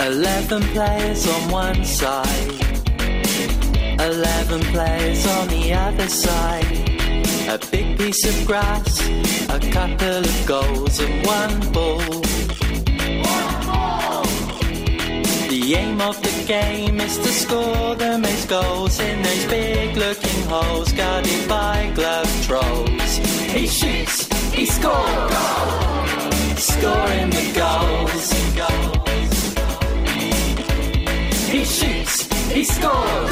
11 players on one side, 11 players on the other side. A big piece of grass, a couple of goals and one ball. The aim of the game is to score the most goals in those big looking holes guarded by glove trolls. He shoots, he scores, scoring the goals. He shoots, he scores,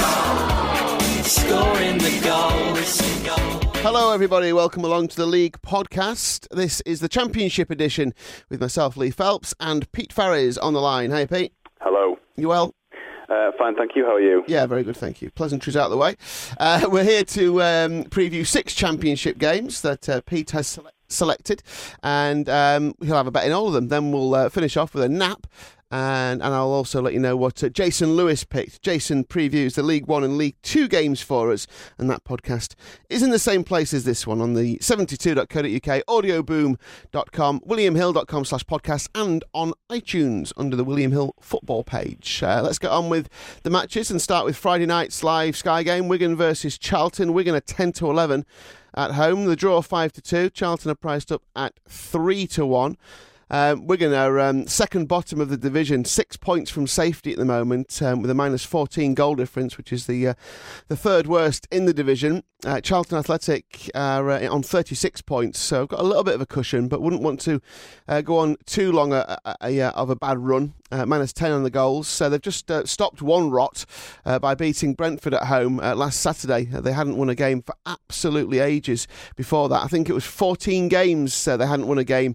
scoring the goals. Hello everybody, welcome along to the League podcast. This is the Championship edition with myself, Lee Phelps, and Pete Farries on the line. Hey Pete. Hello. You well? Fine, thank you. How are you? Yeah, very good, thank you. Pleasantries out of the way. We're here to preview 6 Championship games that Pete has selected, and he'll have a bet in all of them. Then we'll finish off with a nap. And I'll also let you know what Jason Lewis picked. Jason previews the League 1 and League 2 games for us, and that podcast is in the same place as this one on the 72.co.uk, audioboom.com, williamhill.com/podcast, and on iTunes under the William Hill football page. Let's get on with the matches and start with Friday night's live Sky game, Wigan versus Charlton. Wigan are 10-11 at home. The draw 5-2. Charlton are priced up at 3-1. Wigan are second bottom of the division, 6 points from safety at the moment, with a minus 14 goal difference, which is the third worst in the division. Charlton Athletic are on 36 points, so got a little bit of a cushion, but wouldn't want to go on too long of a bad run. Minus 10 on the goals, so they've just stopped one rot by beating Brentford at home last Saturday. They hadn't won a game for absolutely ages before that. I think it was 14 games they hadn't won a game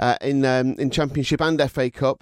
in Championship and FA Cup.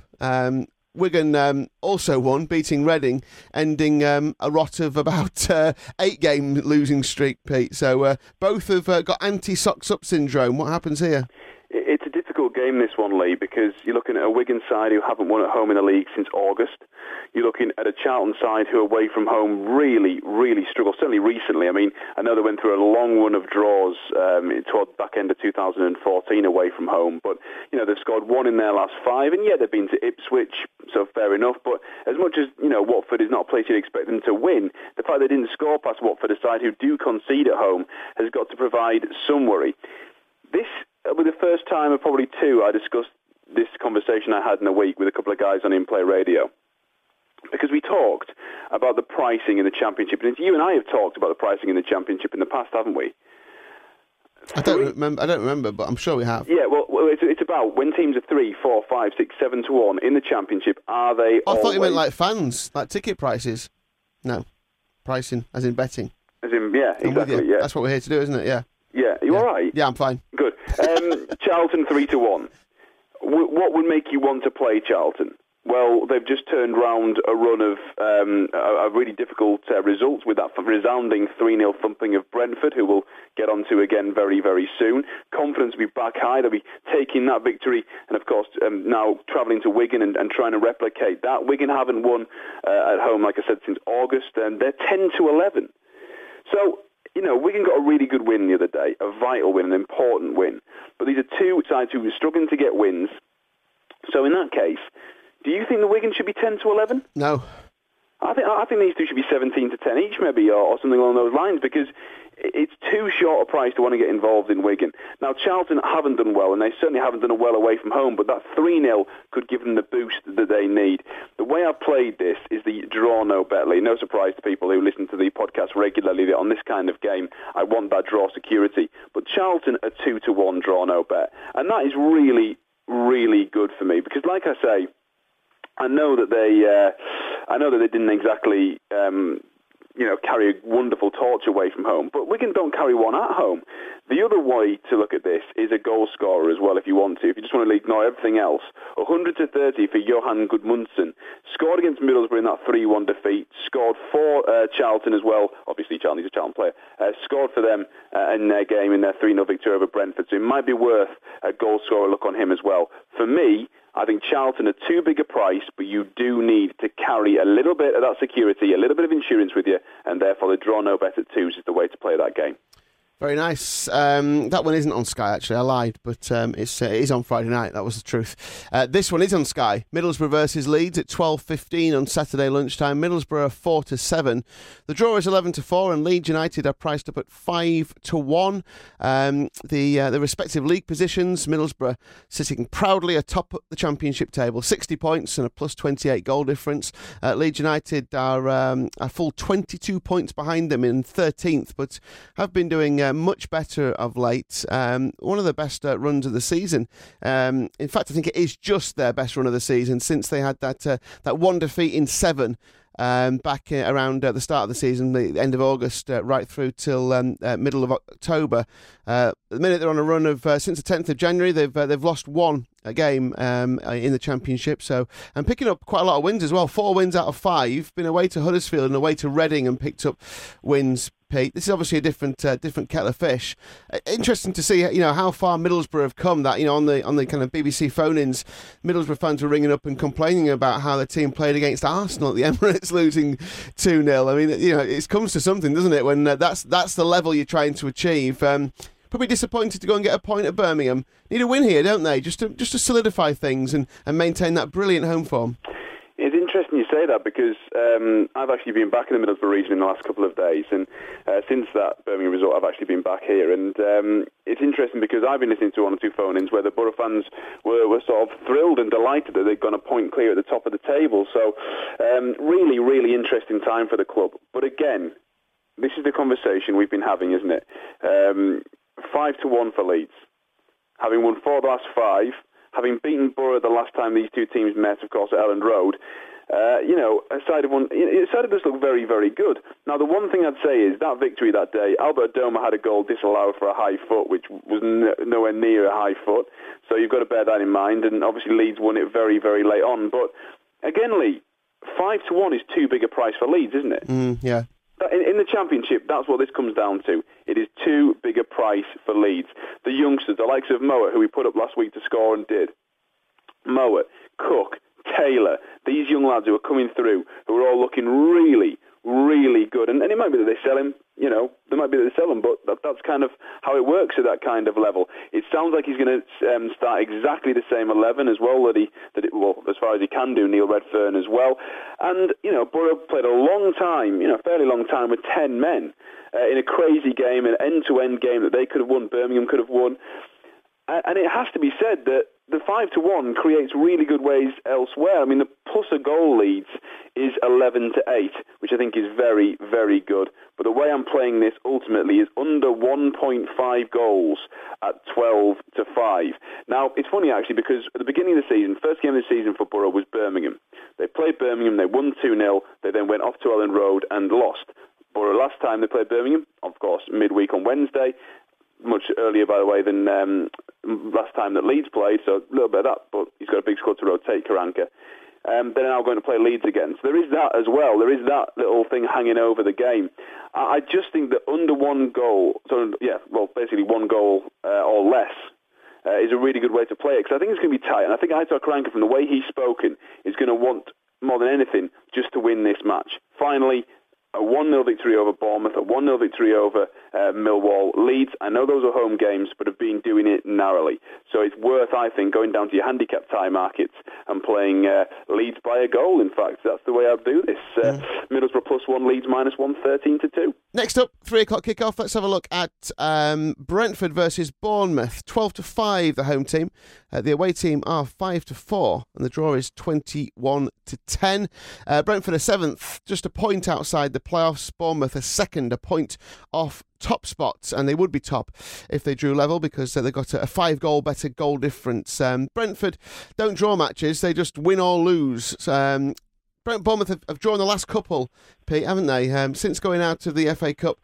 Wigan also won, beating Reading, ending a rot of about 8-game losing streak, Pete. So both have got anti-socks-up syndrome. What happens here? It's a difficult game, this one, Lee, because you're looking at a Wigan side who haven't won at home in the league since August. You're looking at a Charlton side who away from home really, really struggle, certainly recently. I mean, I know they went through a long run of draws toward the back end of 2014 away from home, but, you know, they've scored 1 in their last 5, and yeah, they've been to Ipswich, so fair enough, but as much as, you know, Watford is not a place you'd expect them to win, the fact they didn't score past Watford, a side who do concede at home, has got to provide some worry. This was the first time of probably 2 I discussed this conversation I had in a week with a couple of guys on In Play Radio. Because we talked about the pricing in the Championship. And you and I have talked about the pricing in the Championship in the past, haven't we? I don't remember, but I'm sure we have. Yeah, well it's about when teams are 3, 4, 5, 6, 7-1 in the Championship, are they I thought you meant like fans, like ticket prices. No, pricing, as in betting. As in, yeah, exactly, yeah. That's what we're here to do, isn't it? Yeah. Yeah, you all right? Yeah, I'm fine. Good. Charlton 3-1. What would make you want to play Charlton? Well, they've just turned round a run of a really difficult results with that resounding 3-0 thumping of Brentford, who we'll get onto again very, very soon. Confidence will be back high. They'll be taking that victory and, of course, now travelling to Wigan and trying to replicate that. Wigan haven't won at home, like I said, since August, and they're 10-11. So, you know, Wigan got a really good win the other day, a vital win, an important win. But these are 2 sides who are struggling to get wins. So in that case, do you think the Wigan should be 10-11? No. I think these 2 should be 17-10 each, maybe, or something along those lines, because it's too short a price to want to get involved in Wigan. Now, Charlton haven't done well, and they certainly haven't done well away from home, but that 3-0 could give them the boost that they need. The way I've played this is the draw no bet, Lee. No surprise to people who listen to the podcast regularly that on this kind of game, I want that draw security. But Charlton are 2-1 draw no bet, and that is really, really good for me, because like I say, I know that they didn't exactly, carry a wonderful torch away from home, but Wigan don't carry one at home. The other way to look at this is a goal scorer as well, if you want to. If you just want to ignore everything else, 100-30 for Johan Gudmundsson. Scored against Middlesbrough in that 3-1 defeat. Scored for Charlton as well. Obviously, Charlton's a Charlton player. Scored for them in their game in their 3-0 victory over Brentford. So it might be worth a goal scorer look on him as well. For me, I think Charlton are too big a price, but you do need to carry a little bit of that security, a little bit of insurance with you, and therefore the draw no bet at 2s is the way to play that game. Very nice. That one isn't on Sky, actually. I lied, but it is on Friday night. That was the truth. This one is on Sky. Middlesbrough versus Leeds at 12:15 on Saturday lunchtime. Middlesbrough 4-7. The draw is 11-4, and Leeds United are priced up at 5-1. The respective league positions: Middlesbrough sitting proudly atop the Championship table, 60 points and a plus 28 goal difference. Leeds United are a full 22 points behind them in 13th, but have been doing much better of late. One of the best runs of the season. In fact, I think it is just their best run of the season since they had that one defeat in 7 back around the start of the season, the end of August, right through till middle of October. At the minute, they're on a run of since the 10th of January. They've lost one game in the Championship, and picking up quite a lot of wins as well. 4 wins out of 5. Been away to Huddersfield and away to Reading and picked up wins. Pete, this is obviously a different kettle of fish. Interesting to see, how far Middlesbrough have come. That on the kind of BBC phone-ins, Middlesbrough fans were ringing up and complaining about how the team played against Arsenal at the Emirates, losing 2-0. I mean, it comes to something, doesn't it? When that's the level you're trying to achieve. Probably disappointed to go and get a point at Birmingham. Need a win here, don't they? Just to solidify things and maintain that brilliant home form. It's interesting you say that because I've actually been back in the Middlesbrough region in the last couple of days, and since that Birmingham result, I've actually been back here. And it's interesting because I've been listening to 1 or 2 phone-ins where the Borough fans were sort of thrilled and delighted that they'd gone a point clear at the top of the table. So really, really interesting time for the club. But again, this is the conversation we've been having, isn't it? 5-1 for Leeds. Having won 4 of the last 5, having beaten Borough the last time these two teams met, of course, at Elland Road, a side does look very, very good. Now, the one thing I'd say is that victory that day, Albert Adoma had a goal disallowed for a high foot, which was nowhere near a high foot. So you've got to bear that in mind. And obviously Leeds won it very, very late on. But again, Lee, 5-1 is too big a price for Leeds, isn't it? Yeah. In the Championship, that's what this comes down to. It is too big a price for Leeds. The youngsters, the likes of Mowat, who we put up last week to score and did. Mowat, Cook, Taylor, these young lads who are coming through, who are all looking really, really good. And it might be that they sell him, there might be that they sell him, but that's kind of how it works at that kind of level. It sounds like he's going to start exactly the same 11 as well, as far as he can do, Neil Redfern as well. And, Borough played a long time, fairly long time with 10 men in a crazy game, an end-to-end game that they could have won, Birmingham could have won. And it has to be said that the 5-1 creates really good ways elsewhere. I mean, the plus a goal leads is 11-8, which I think is very, very good. But the way I'm playing this ultimately is under 1.5 goals at 12-5. Now, it's funny actually because at the beginning of the season, first game of the season for Borough was Birmingham. They played Birmingham, they won 2-0, they then went off to Elland Road and lost. Borough last time they played Birmingham, of course, midweek on Wednesday. Much earlier, by the way, than last time that Leeds played, so a little bit of that, but he's got a big squad to rotate, Karanka. They're now going to play Leeds again. So there is that as well. There is that little thing hanging over the game. I just think that under 1 goal, basically 1 goal or less, is a really good way to play it, because I think it's going to be tight, and I think Aitor Karanka, from the way he's spoken, is going to want, more than anything, just to win this match. Finally, a 1-0 victory over Bournemouth, a 1-0 victory over Millwall. Leeds, I know those are home games, but have been doing it narrowly. So it's worth, I think, going down to your handicap tie markets and playing Leeds by a goal, in fact. That's the way I'd do this. Middlesbrough +1, Leeds -1, 13-2. Next up, 3 o'clock kickoff. Let's have a look at Brentford versus Bournemouth. 12-5, the home team. The away team are 5-4, and the draw is 21-10. Brentford are 7th, just a point outside the playoffs. Bournemouth are 2nd, a point off top spots, and they would be top if they drew level because they've got a 5-goal better goal difference. Brentford don't draw matches, they just win or lose. Bournemouth have drawn the last couple, Pete, haven't they? Since going out of the FA Cup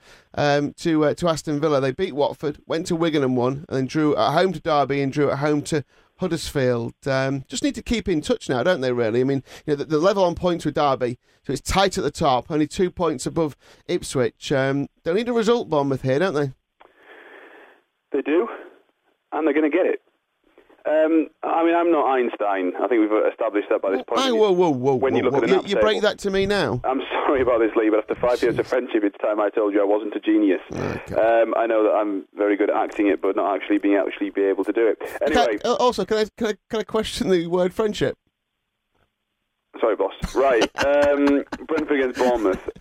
to Aston Villa, they beat Watford, went to Wigan and won, and then drew at home to Derby and drew at home to Huddersfield. Just need to keep in touch now, don't they, really? I mean, the level on points with Derby, so it's tight at the top, only 2 points above Ipswich. They'll need a result, Bournemouth, here, don't they? They do, and they're going to get it. I mean, I'm not Einstein. I think we've established that by this point. Whoa. When you look at the nap you table. break that to me now? I'm sorry about this, Lee, but after 5 years of friendship, it's time I told you I wasn't a genius. Okay. I know that I'm very good at acting it, but not actually be able to do it. Anyway. Also, can I question the word friendship? Sorry, boss. Right. Brentford against Bournemouth.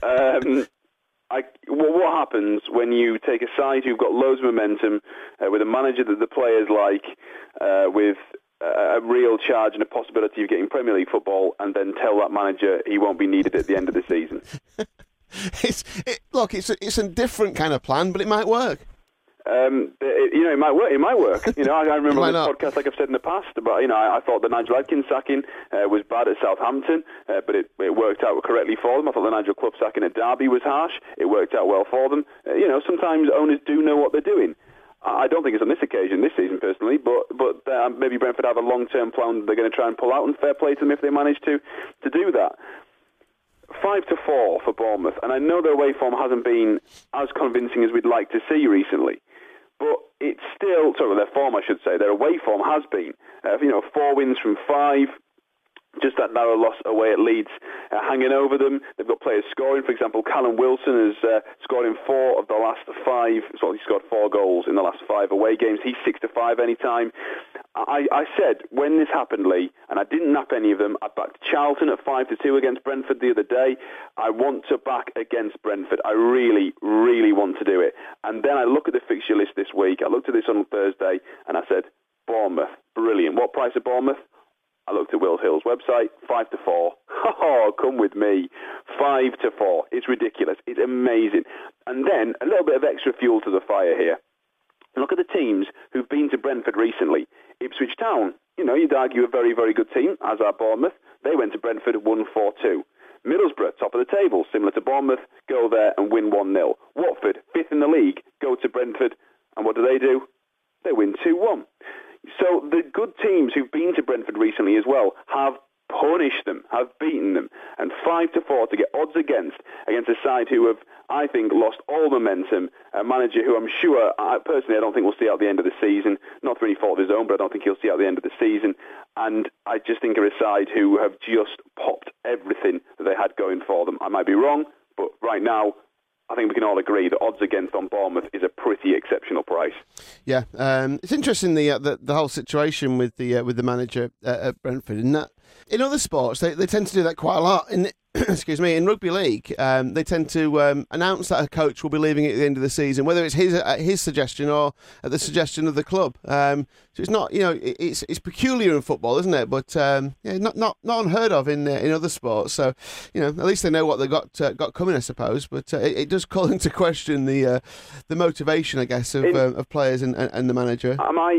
What happens when you take a side who've got loads of momentum, with a manager that the players like, with a real charge and a possibility of getting Premier League football, and then tell that manager he won't be needed at the end of the season? It's a different kind of plan, but it might work. It might work. It might work. I remember on this not? podcast, like I've said in the past, about I thought the Nigel Adkins sacking was bad at Southampton, but it worked out correctly for them. I thought the Nigel Clough sacking at Derby was harsh. It worked out well for them. Sometimes owners do know what they're doing. I don't think it's on this occasion, this season personally, but maybe Brentford have a long-term plan they're going to try and pull out, and fair play to them if they manage to do that. 5-4 for Bournemouth, and I know their away form hasn't been as convincing as we'd like to see recently, but it's still, their form, I should say, their away form has been, 4 wins from 5, just that narrow loss away at Leeds hanging over them. They've got players scoring. For example, Callum Wilson has scored in 4 of the last 5. He scored 4 goals in the last 5 away games. He's 6-5 any time. I said when this happened, Lee, and I didn't nap any of them, I backed Charlton at 5-2 against Brentford the other day. I want to back against Brentford. I really, really want to do it. And then I look at the fixture list this week. I looked at this on Thursday, and I said, Bournemouth, brilliant. What price of Bournemouth? I looked at Will Hill's website, 5-4. Oh, come with me. 5-4. It's ridiculous. It's amazing. And then a little bit of extra fuel to the fire here. Look at the teams who've been to Brentford recently. Ipswich Town, you'd argue a very, very good team, as are Bournemouth. They went to Brentford 1-4-2. Middlesbrough, top of the table, similar to Bournemouth, go there and win 1-0. Watford, 5th in the league, go to Brentford, and what do? They win 2-1. So the good teams who've been to Brentford recently as well have punished them, have beaten them, and 5-4 to get odds against a side who have, I think, lost all momentum, a manager who I'm sure, personally, I don't think we'll see out the end of the season, not through any fault of his own, but I don't think he'll see out the end of the season, and I just think are a side who have just popped everything that they had going for them. I might be wrong, but right now, I think we can all agree that odds against on Bournemouth is a pretty exceptional price. Yeah, it's interesting the whole situation with the manager at Brentford. In that, in other sports, they tend to do that quite a lot. Excuse me, in rugby league, they tend to announce that a coach will be leaving at the end of the season, whether it's his suggestion or at the suggestion of the club. So it's not, it's peculiar in football, isn't it? But not unheard of in other sports. So at least they know what they got coming, I suppose. But it does call into question the motivation, I guess, of players and the manager.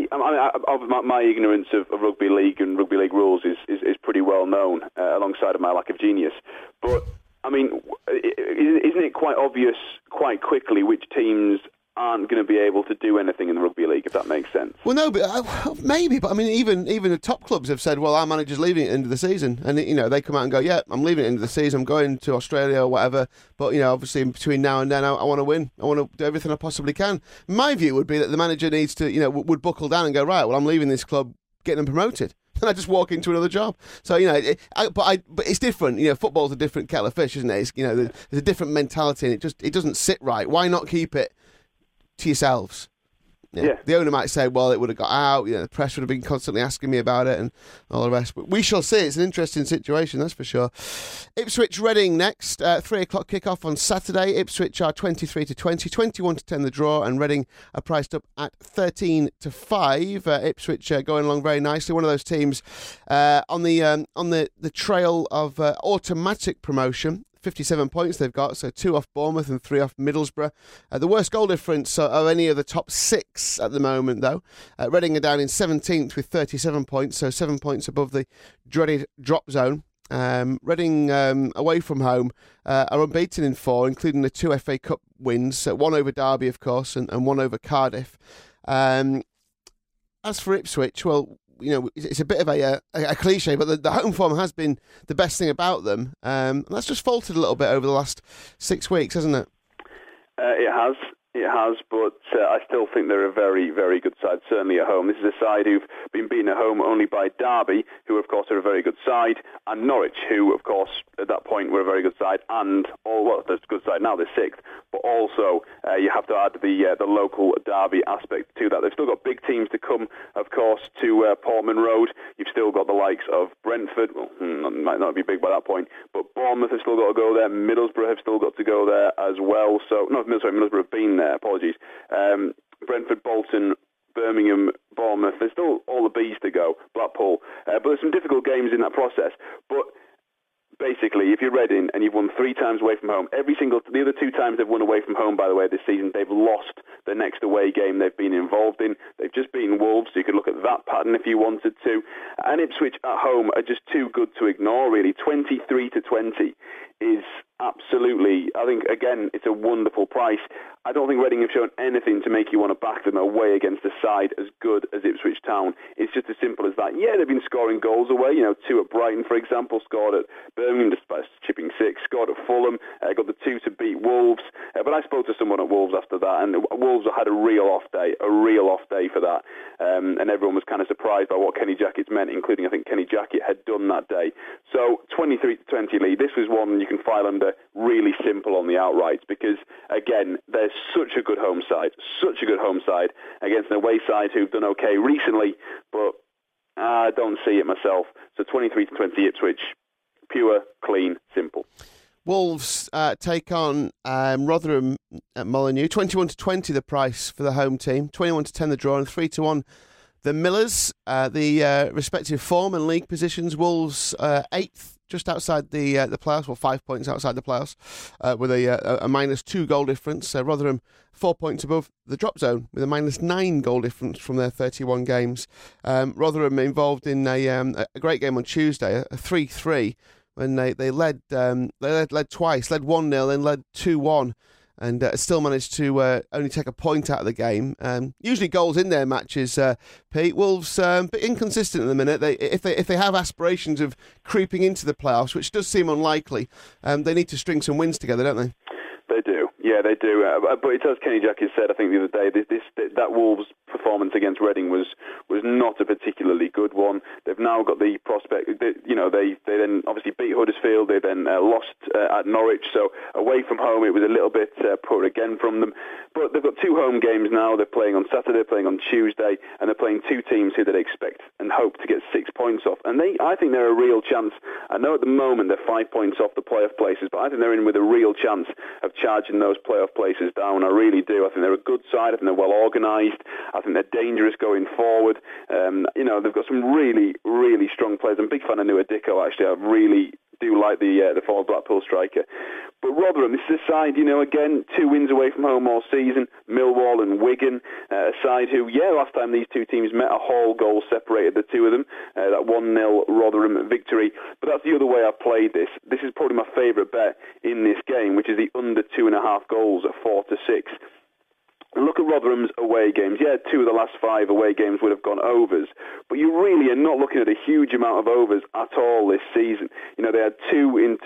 My ignorance of rugby league and rugby league rules is pretty well known, alongside of my lack of genius. But, I mean, isn't it quite obvious quite quickly which teams aren't going to be able to do anything in the rugby league, if that makes sense? Well, no, but maybe. But, I mean, even the top clubs have said, well, our manager's leaving at the end of the season. And, they come out and go, yeah, I'm leaving at the end of the season. I'm going to Australia or whatever. But, obviously, between now and then, I want to win. I want to do everything I possibly can. My view would be that the manager needs to, would buckle down and go, right, well, I'm leaving this club, getting them promoted. And I just walk into another job. So, but it's different. Football's a different kettle of fish, isn't it? It's, there's a different mentality, and it doesn't sit right. Why not keep it to yourselves? Yeah. The owner might say, well, it would have got out, the press would have been constantly asking me about it and all the rest. But we shall see. It's an interesting situation, that's for sure. Ipswich Reading next, 3 o'clock kick-off on Saturday. Ipswich are 23-20, 21-10 the draw, and Reading are priced up at 13-5. Ipswich going along very nicely. One of those teams on the trail of automatic promotion. 57 points they've got, so 2 off Bournemouth and 3 off Middlesbrough. The worst goal difference of any of the top 6 at the moment, though. Reading are down in 17th with 37 points, so 7 points above the dreaded drop zone. Reading, away from home, are unbeaten in 4, including the 2 FA Cup wins, 1 over Derby, of course, and 1 over Cardiff. As for Ipswich, well, it's a bit of a cliche, but the home form has been the best thing about them. And that's just faltered a little bit over the last 6 weeks, hasn't it? It has. It has, but I still think they're a very, very good side, certainly at home. This is a side who've been beaten at home only by Derby, who, of course, are a very good side, and Norwich, who, of course, at that point were a very good side, and, well, they're a good side now, they're sixth, but also you have to add the local Derby aspect to that. They've still got big teams to come, of course, to Portman Road. You've still got the likes of Brentford, well, might not be big by that point, but Bournemouth have still got to go there, Middlesbrough have still got to go there as well, so, no, Middlesbrough have been there, apologies. Brentford, Bolton, Birmingham, Bournemouth, there's still all the Bs to go, Blackpool, but there's some difficult games in that process, but basically, if you're Reading and you've won 3 times away from home, the other 2 times they've won away from home, by the way, this season, they've lost the next away game they've been involved in. They've just beaten Wolves, so you could look at that pattern if you wanted to. And Ipswich at home are just too good to ignore, really. 23-20 is absolutely, I think, again, it's a wonderful price. I don't think Reading have shown anything to make you want to back them away against a side as good as Ipswich Town. It's just as simple as that. Yeah, they've been scoring goals away, 2 at Brighton, for example, scored at Birmingham, despite chipping 6, scored at Fulham, got the 2 to beat Wolves. But I spoke to someone at Wolves after that, and Wolves had a real off day for that. And everyone was kind of surprised by what Kenny Jackett's meant, including, I think, Kenny Jackett had done that day. So, 23-20 lead. This was one you can file under really simple on the outrights because, again, there's such a good home side against an away side who've done okay recently, but I don't see it myself. So 23-20 Ipswich, pure, clean, simple. Wolves take on Rotherham at Molineux. 21-20 the price for the home team, 21-10 the draw, and 3-1 the Millers. The respective form and league positions. Wolves 8th, just outside the playoffs, well, 5 points outside the playoffs, with a -2 goal difference. Rotherham 4 points above the drop zone with a -9 goal difference from their 31 games. Rotherham involved in a great game on Tuesday, a 3-3. When they led twice, led 1-0 and led 2-1, and still managed to only take a point out of the game. Usually goals in their matches, Pete. Wolves a bit inconsistent at the minute. If they have aspirations of creeping into the playoffs, which does seem unlikely, they need to string some wins together, don't they? They do. Yeah, they do. But it's as Kenny Jackett said, I think the other day, that Wolves performance against Reading was not a particularly good one. They've now got the prospect, they then obviously beat Huddersfield, they then lost at Norwich, so away from home it was a little bit poor again from them. But they've got 2 home games now. They're playing on Saturday, they're playing on Tuesday, and they're playing 2 teams who they expect and hope to get 6 points off. And I think they're a real chance. I know at the moment they're 5 points off the playoff places, but I think they're in with a real chance of charging those playoff places down. I really do. I think they're a good side. I think they're well organised. I think they're dangerous going forward. They've got some really, really strong players. I'm a big fan of Nua Dicko, actually. I really do like the former Blackpool striker. But Rotherham, this is a side, again, 2 wins away from home all season, Millwall and Wigan, a side who, last time these 2 teams met, a Hall goal separated the 2 of them, that 1-0 Rotherham victory. But that's the other way I've played this. This is probably my favourite bet in this game, which is the under 2.5 goals at 4-6. And look at Rotherham's away games. Yeah, 2 of the last 5 away games would have gone overs, but you really are not looking at a huge amount of overs at all this season. They had 3 in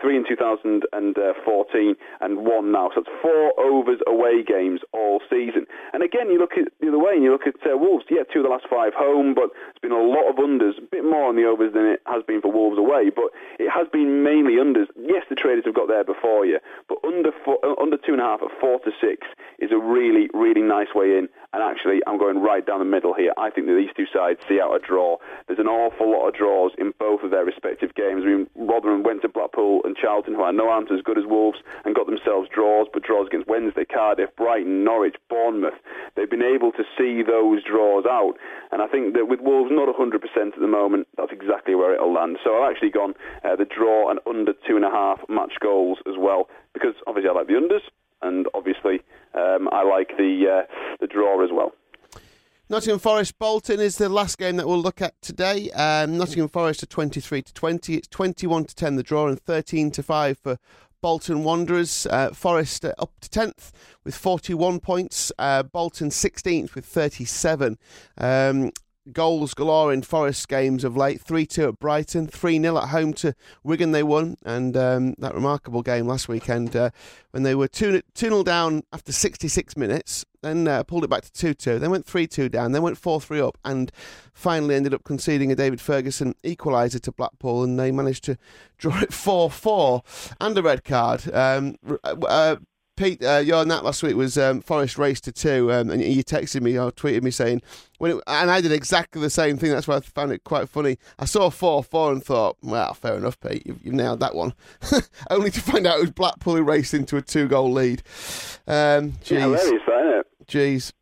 2014 and 1 now, so it's 4 overs away games all season. And again, you look at the other way and you look at Wolves. Yeah, 2 of the last 5 home, but it's been a lot of unders, a bit more on the overs than it has been for Wolves away, but it has been mainly unders. Yes, the traders have got there before you, but under 2.5 at 4-6 is a really, really nice way in. And actually, I'm going right down the middle here. I think that these 2 sides see out a draw. There's an awful lot of draws in both of their respective games. I mean, Rotherham went to Blackpool and Charlton, who I know aren't as good as Wolves, and got themselves draws, but draws against Wednesday, Cardiff, Brighton, Norwich, Bournemouth. They've been able to see those draws out. And I think that with Wolves not 100% at the moment, that's exactly where it'll land. So I've actually gone the draw and under 2.5 match goals as well, because obviously I like the unders, and obviously I like the draw as well. Nottingham Forest Bolton is the last game that we'll look at today. Nottingham Forest are 23-20. It's 21-10 the draw and 13-5 for Bolton Wanderers. Forest up to 10th with 41 points. Bolton 16th with 37. goals galore in Forest games of late. 3-2 at Brighton, 3-0 at home to Wigan they won, and that remarkable game last weekend when they were 2-0 down after 66 minutes, then pulled it back to 2-2, then went 3-2 down, then went 4-3 up, and finally ended up conceding a David Ferguson equaliser to Blackpool, and they managed to draw it 4-4 and a red card. Pete, your nap last week was Forest race to 2, and you texted me or tweeted me saying, and I did exactly the same thing. That's why I found it quite funny. I saw 4-4 and thought, well, fair enough, Pete, you've nailed that one. Only to find out it was Blackpool who raced into a 2-goal lead. Jeez. Hilarious, isn't it? Jeez.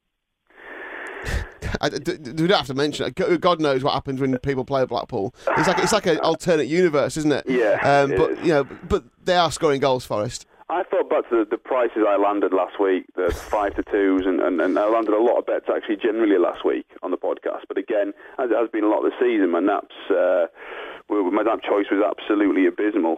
We don't have to mention it. God knows what happens when people play Blackpool. It's like an alternate universe, isn't it? Yeah. But they are scoring goals, Forest. I thought back to the prices I landed last week, the 5-2s, and I landed a lot of bets actually generally last week on the podcast. But again, as it has been a lot of the season, my nap choice was absolutely abysmal.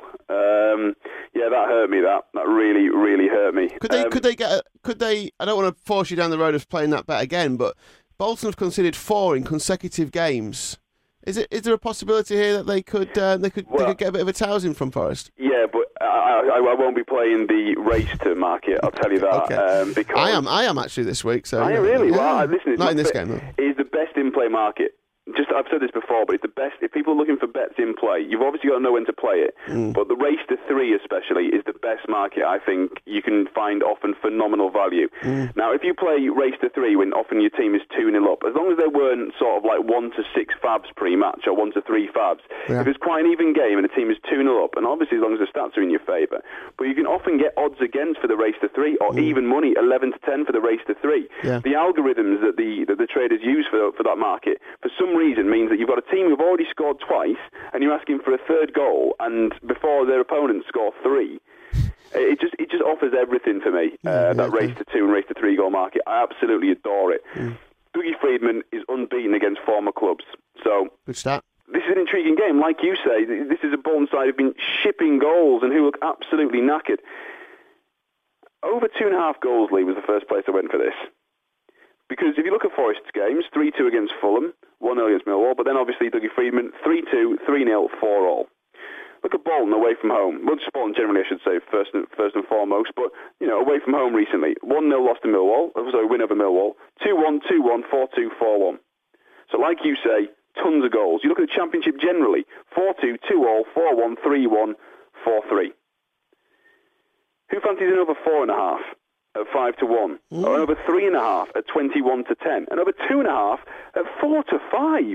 That hurt me. That really, really hurt me. Could they? I don't want to force you down the road of playing that bet again, but Bolton have conceded 4 in consecutive games. Is there a possibility here that they could get a bit of a tousing from Forest? Yeah, but I won't be playing the race to market. I'll tell you that. Okay. Because I am actually this week. So are you really? Yeah. Well, listen, not in this game though. It is the best in-play market. I've said this before, but it's the best. If people are looking for bets in play, you've obviously got to know when to play it. But the race to 3 especially is the best market I think you can find, often phenomenal value. Now, if you play race to 3 when often your team is 2-0 up, as long as they weren't sort of like 1-6 fabs pre-match or 1-3 fabs, if it's quite an even game and the team is 2-0 up, and obviously as long as the stats are in your favour, but you can often get odds against for the race to 3 or even money 11-10 for the race to 3. Yeah. The algorithms that the traders use for that market, for some reason, means that you've got a team who've already scored twice and you're asking for a third goal, and before their opponents score 3. It just offers everything for me, that race to 2 and race to 3 goal market. I absolutely adore it. Dougie Freedman is unbeaten against former clubs. So good start. This is an intriguing game. Like you say, this is a Bolton side who've been shipping goals and who look absolutely knackered. Over 2.5 goals, Lee, was the first place I went for this. Because if you look at Forest's games, 3-2 against Fulham, 1-0 against Millwall, but then obviously Dougie Freedman, 3-2, 3-0, 4-all. Look at Bolton away from home. Well, just Bolton generally, I should say, first and foremost, but, away from home recently. 1-0 loss to Millwall, sorry, win over Millwall, 2-1, 2-1, 4-2, 4-1. So like you say, tons of goals. You look at the Championship generally, 4-2, 2-all, 4-1, 3-1, 4-3. Who fancies another 4.5? At 5-1, or over 3.5 at 21-10, and over 2.5 at 4-5.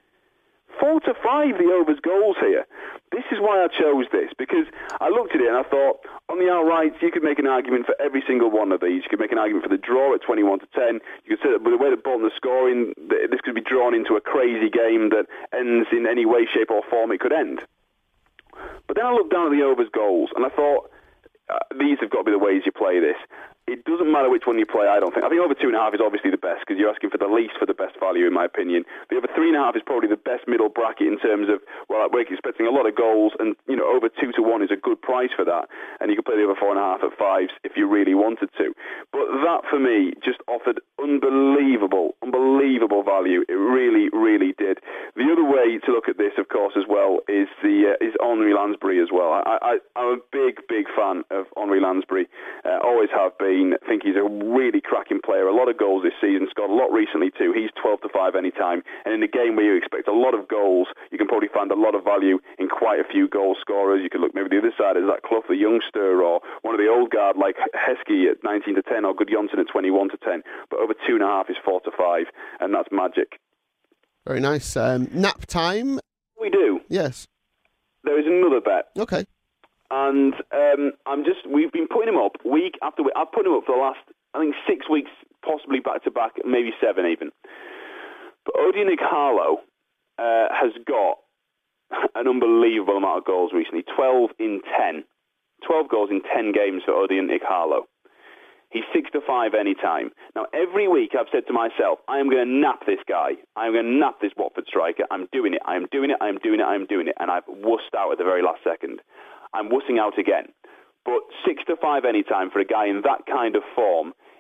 4-5 the overs goals here. This is why I chose this, because I looked at it and I thought, on the outrights, you could make an argument for every single one of these. You could make an argument for the draw at 21-10. You could say that with the way that Bolton are scoring, this could be drawn into a crazy game that ends in any way, shape or form it could end. But then I looked down at the overs goals and I thought, these have got to be the ways you play this. It doesn't matter which one you play, I don't think. I think over 2.5 is obviously the best because you're asking for the least for the best value, in my opinion. The over 3.5 is probably the best middle bracket in terms of, well, we're expecting a lot of goals, and, over 2-1 is a good price for that. And you can play the over 4.5 at 5s if you really wanted to. But that, for me, just offered unbelievable value. It really, really did. The other way to look at this, of course, as well, is Henri Lansbury as well. I'm a big fan of Henri Lansbury. Always have been. I think he's a really cracking player. A lot of goals this season. Scored a lot recently too. He's 12-5 anytime. And in a game where you expect a lot of goals, you can probably find a lot of value in quite a few goal scorers. You could look maybe the other side is that Clough, the youngster, or one of the old guard like Heskey at 19-10 or Gudjonsson at 21-10. But over 2.5 is 4-5, and that's magic. Very nice. Nap time. We do. Yes. There is another bet. Okay. And we've been putting him up week after week. I've put him up for the last, I think, 6 weeks, possibly back to back, maybe 7 even. But Odion Ighalo has got an unbelievable amount of goals recently, 12 in 10. 12 goals in 10 games for Odion Ighalo. He's 6-5 anytime. Now, every week I've said to myself, I am going to nap this guy. I am going to nap this Watford striker. I'm doing it. And I've wussed out at the very last second. I'm wussing out again. But 6-5 anytime for a guy in that kind of form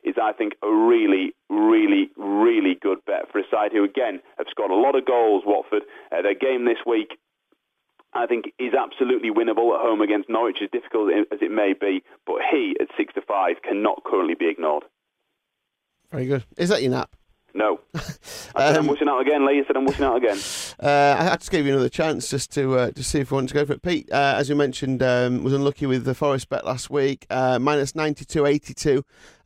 is, I think, a really, really, really good bet for a side who, again, have scored a lot of goals, Watford. Their game this week, I think, is absolutely winnable at home against Norwich, as difficult as it may be. But he, at 6-5, cannot currently be ignored. Very good. Is that your nap? No. I said I'm wishing out again, Lee. I said I'm wishing out again. I just gave you another chance just to see if you want to go for it. Pete, as you mentioned, was unlucky with the Forest bet last week, minus 92.82.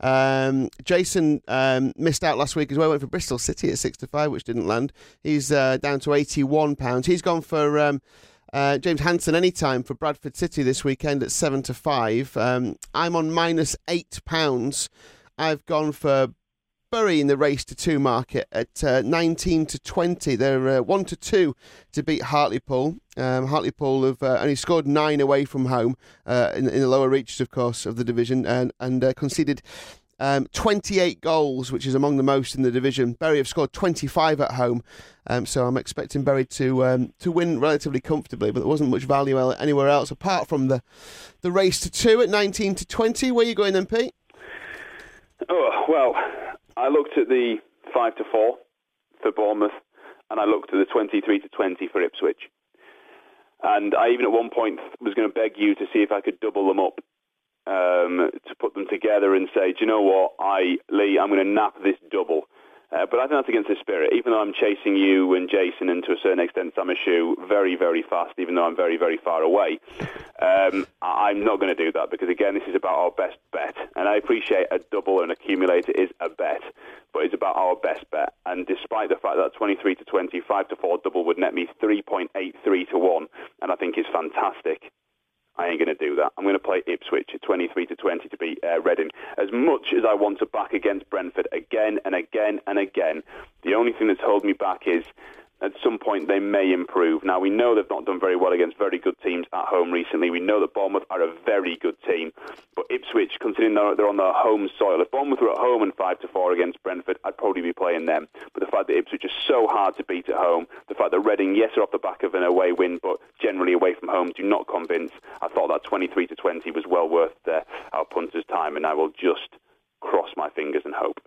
Jason missed out last week as well, went for Bristol City at 6-5, which didn't land. He's down to £81. He's gone for James Hansen anytime for Bradford City this weekend at 7-5. I'm on minus £8. I've gone for Bury in the race to 2 market at 19-20. They're 1-2 to beat Hartlepool. Hartlepool have only scored 9 away from home in the lower reaches, of course, of the division, and conceded 28 goals, which is among the most in the division. Bury have scored 25 at home, so I'm expecting Bury to win relatively comfortably, but there wasn't much value anywhere else apart from the race to 2 at 19-20. Where are you going then, Pete? Oh, well, I looked at the 5-4 for Bournemouth, and I looked at the 23-20 for Ipswich. And I even at one point was going to beg you to see if I could double them up, to put them together and say, do you know what, Lee, I'm going to nap this double. But I think that's against the spirit. Even though I'm chasing you and Jason, and to a certain extent Sam Ashu, very, very fast, even though I'm very, very far away, I'm not going to do that, because, again, this is about our best bet. And I appreciate a double and accumulator is a bet, but it's about our best bet. And despite the fact that 23-20, 5-4 double would net me 3.83 to 1, and I think is fantastic, I ain't going to do that. I'm going to play Ipswich at 23-20 to beat Reading. As much as I want to back against Brentford again and again and again, the only thing that's holding me back is at some point they may improve. Now, we know they've not done very well against very good teams at home recently. We know that Bournemouth are a very good team. But Ipswich, considering they're on their home soil, if Bournemouth were at home and 5-4 against Brentford, I'd probably be playing them. But the fact that Ipswich is so hard to beat at home, the fact that Reading, yes, are off the back of an away win, but generally away from home, do not convince. I thought that 23-20 was well worth our punters' time, and I will just cross my fingers and hope.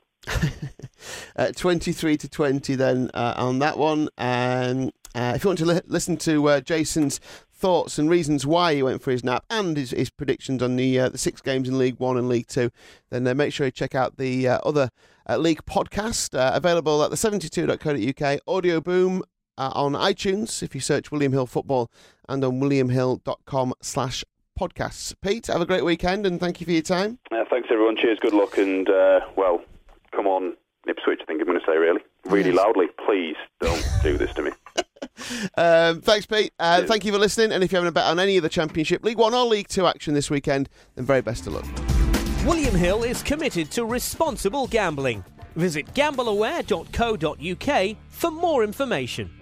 23-20 then on that one. And if you want to listen to Jason's thoughts and reasons why he went for his nap and his predictions on the 6 games in League 1 and League 2, then make sure you check out the other league podcast available at the72.co.uk, Audio Boom on iTunes if you search William Hill Football, and on williamhill.com/podcasts. Pete, have a great weekend and thank you for your time. Thanks everyone, cheers, good luck, and well, come on Ipswich, I think I'm going to say really loudly, please don't do this to me. Thanks, Pete. Thank you for listening, and if you're having a bet on any of the Championship, League 1 or League 2 action this weekend, then very best of luck. William Hill is committed to responsible gambling. Visit gambleaware.co.uk for more information.